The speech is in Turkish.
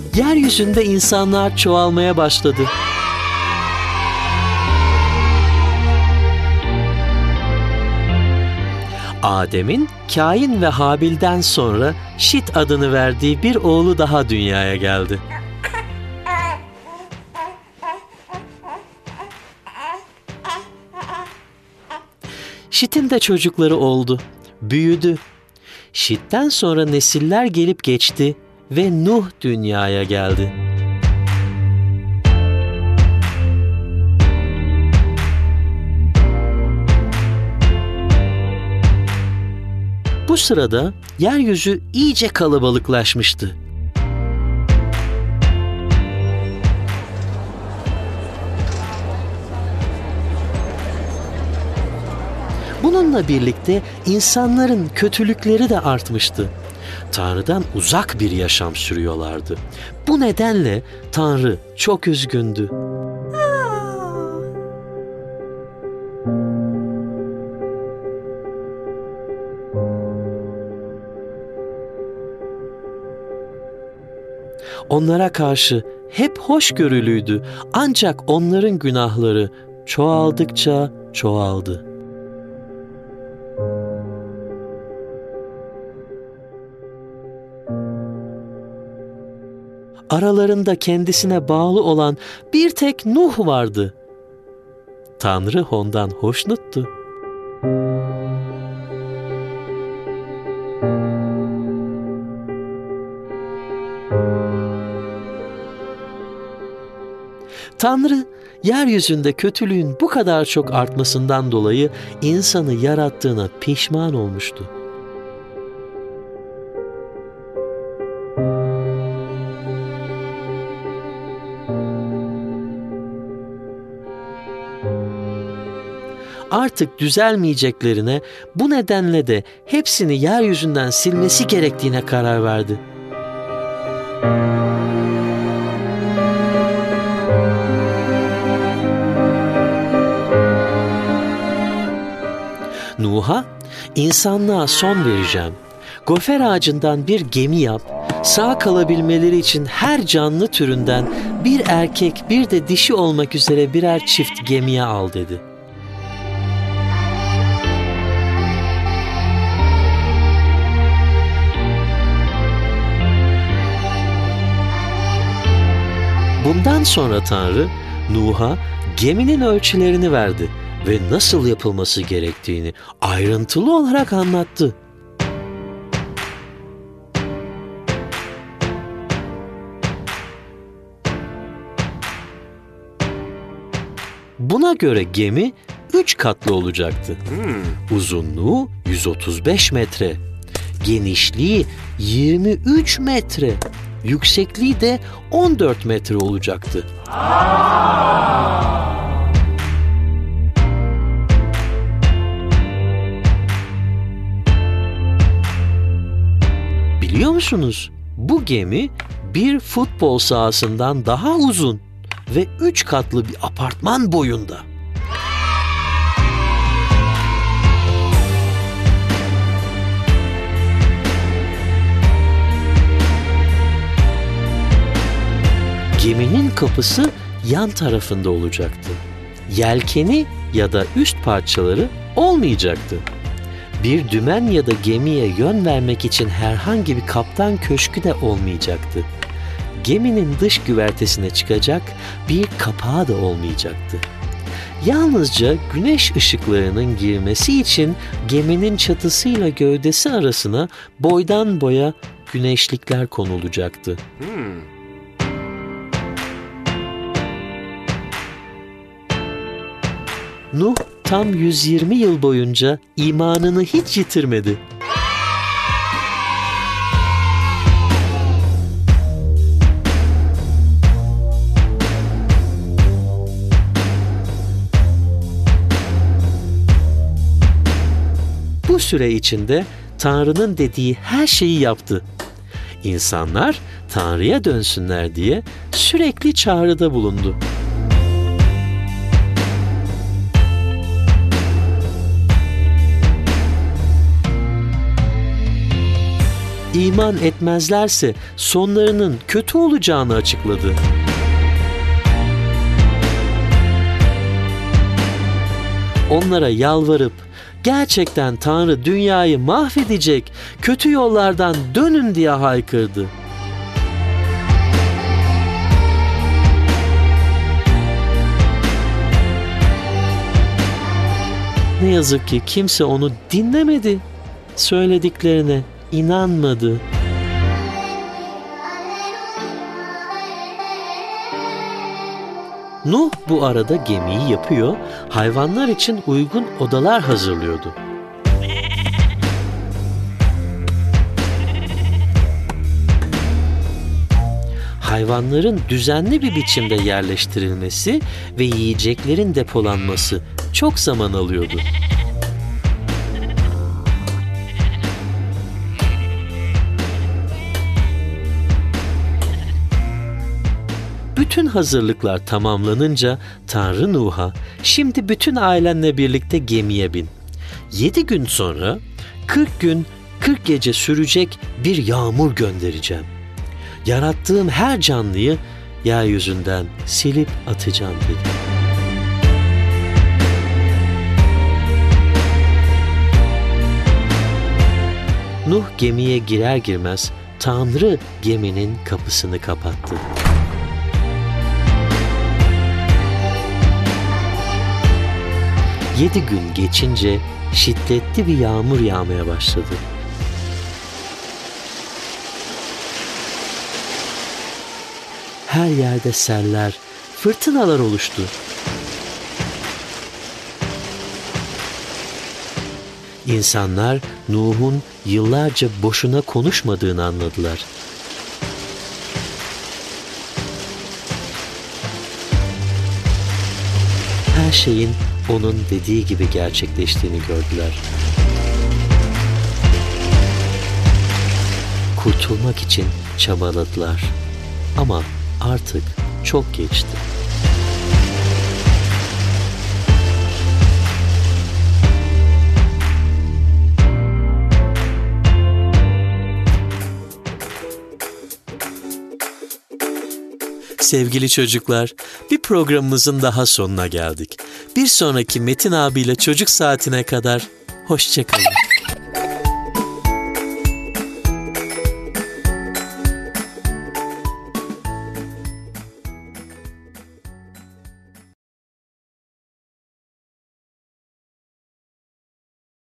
yeryüzünde insanlar çoğalmaya başladı. Adem'in Kain ve Habil'den sonra Şit adını verdiği bir oğlu daha dünyaya geldi. Şit'in de çocukları oldu, büyüdü. Şit'ten sonra nesiller gelip geçti ve Nuh dünyaya geldi. Bu sırada yeryüzü iyice kalabalıklaşmıştı. Bununla birlikte insanların kötülükleri de artmıştı. Tanrı'dan uzak bir yaşam sürüyorlardı. Bu nedenle Tanrı çok üzgündü. Onlara karşı hep hoşgörülüydü, ancak onların günahları çoğaldıkça çoğaldı. Aralarında kendisine bağlı olan bir tek Nuh vardı. Tanrı ondan hoşnuttu. Tanrı, yeryüzünde kötülüğün bu kadar çok artmasından dolayı insanı yarattığına pişman olmuştu. Artık düzelmeyeceklerine, bu nedenle de hepsini yeryüzünden silmesi gerektiğine karar verdi. Nuh'a, insanlığa son vereceğim. Gofer ağacından bir gemi yap, sağ kalabilmeleri için her canlı türünden bir erkek bir de dişi olmak üzere birer çift gemiye al dedi. Bundan sonra Tanrı, Nuh'a geminin ölçülerini verdi ve nasıl yapılması gerektiğini ayrıntılı olarak anlattı. Buna göre gemi 3 katlı olacaktı. Uzunluğu 135 metre, genişliği 23 metre, yüksekliği de 14 metre olacaktı. Biliyor musunuz? Bu gemi bir futbol sahasından daha uzun ve 3 katlı bir apartman boyunda. Geminin kapısı yan tarafında olacaktı. Yelkeni ya da üst parçaları olmayacaktı. Bir dümen ya da gemiye yön vermek için herhangi bir kaptan köşkü de olmayacaktı. Geminin dış güvertesine çıkacak bir kapağı da olmayacaktı. Yalnızca güneş ışıklarının girmesi için geminin çatısıyla gövdesi arasına boydan boya güneşlikler konulacaktı. Nuh tam 120 yıl boyunca imanını hiç yitirmedi. Bu süre içinde Tanrı'nın dediği her şeyi yaptı. İnsanlar Tanrı'ya dönsünler diye sürekli çağrıda bulundu. iman etmezlerse sonlarının kötü olacağını açıkladı. Onlara yalvarıp gerçekten Tanrı dünyayı mahvedecek, kötü yollardan dönün diye haykırdı. Ne yazık ki kimse onu dinlemedi. Söylediklerine inanmadı. Nuh bu arada gemiyi yapıyor, hayvanlar için uygun odalar hazırlıyordu. Hayvanların düzenli bir biçimde yerleştirilmesi ve yiyeceklerin depolanması çok zaman alıyordu. Bütün hazırlıklar tamamlanınca Tanrı Nuh'a "Şimdi bütün ailenle birlikte gemiye bin. 7 gün sonra 40 gün 40 gece sürecek bir yağmur göndereceğim. Yarattığım her canlıyı yeryüzünden silip atacağım" dedi. Nuh gemiye girer girmez Tanrı geminin kapısını kapattı. Yedi gün geçince şiddetli bir yağmur yağmaya başladı. Her yerde seller, fırtınalar oluştu. İnsanlar Nuh'un yıllarca boşuna konuşmadığını anladılar. Her şeyin onun dediği gibi gerçekleştiğini gördüler. Kurtulmak için çabaladılar. Ama artık çok geçti. Sevgili çocuklar, bir programımızın daha sonuna geldik. Bir sonraki Metin abiyle Çocuk Saati'ne kadar hoşça kalın.